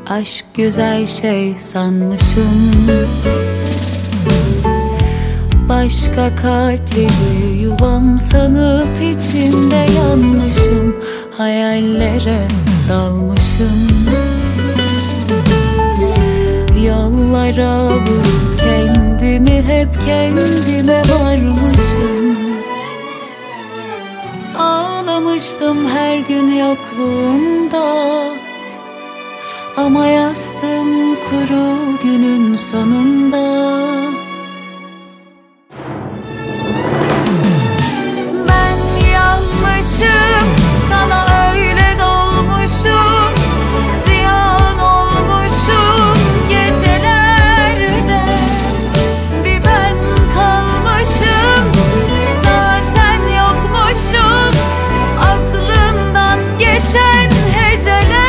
Aşk güzel şey sanmışım, başka kalpleri yuvam sanıp içinde yanmışım. Hayallere dalmışım, yollara vurup kendimi hep kendime varmışım. Ağlamıştım her gün yokluğumda, ama yastım kuru günün sonunda. Ben yanmışım, sana öyle dolmuşum, ziyan olmuşum gecelerde. Bir ben kalmışım, zaten yokmuşum aklından geçen hecelerde.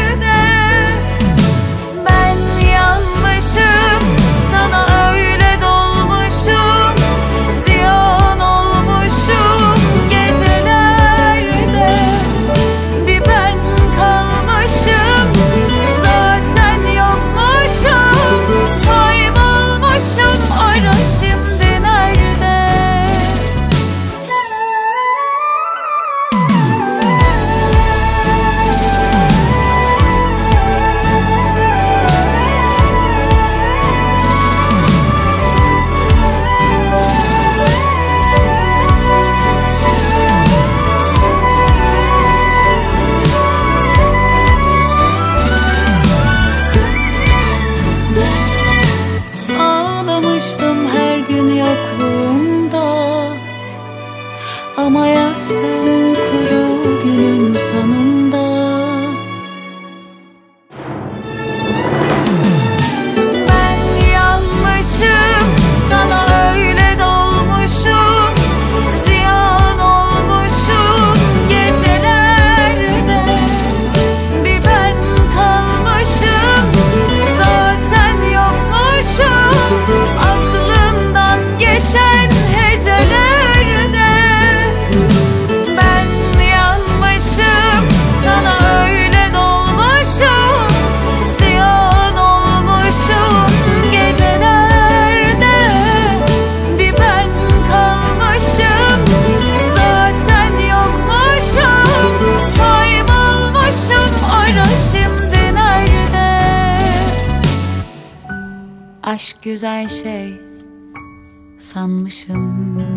Sana öyle dolmuşum, ziyan olmuşum gecelerde. Bir ben kalmışım, zaten yokmuşum, kaybolmuşum, ara şimdi nerede? Ama yastım kuru günün sonunda. Ben yanmışım, sana öyle dolmuşum, ziyan olmuşum gecelerde. Bir ben kalmışım, zaten yokmuşum aklımdan geçen hecelerde. Aşk güzel şey sanmışım.